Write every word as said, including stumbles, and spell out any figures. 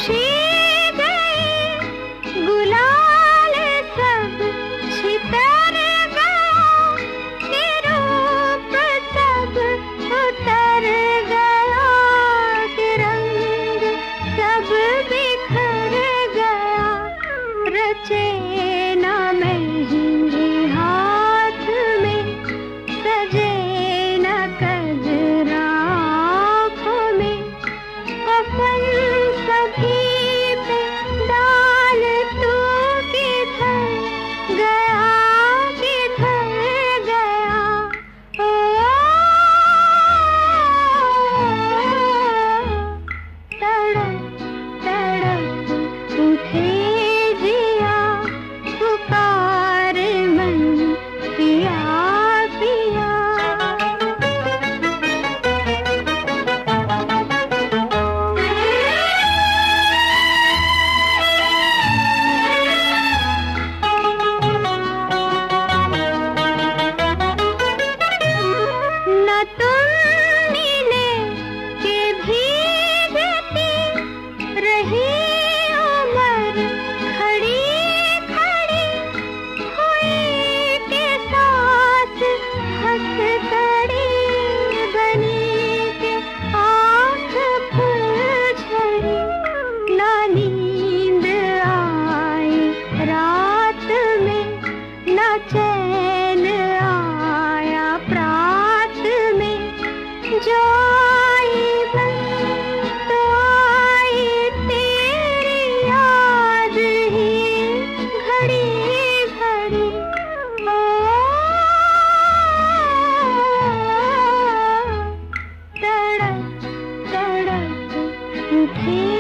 खुशी गई, गुलाल सब छितर गया, कि रूप सब उतर गया, कि रंग सब बिखर गया। रचे ना मेहंदी हाथ में, सजे न कजरा आँखों में, कफन सभी पे डाल तू किधर गया, किधर गया। ओ तड़प तड़प उठे जिया, पुकार मन पिया पिया। न तुम मिले के भीगती रही उम्र, खड़ी खड़ी हुई के साथ हंस तड़ी, बनी के आँख फूल झड़ी। ना नींद आई रात में, ना चैन आया प्रात में, जो आई बस तो आई तेरी याद ही घड़ी घड़ी। ओ तड़प तड़प उठे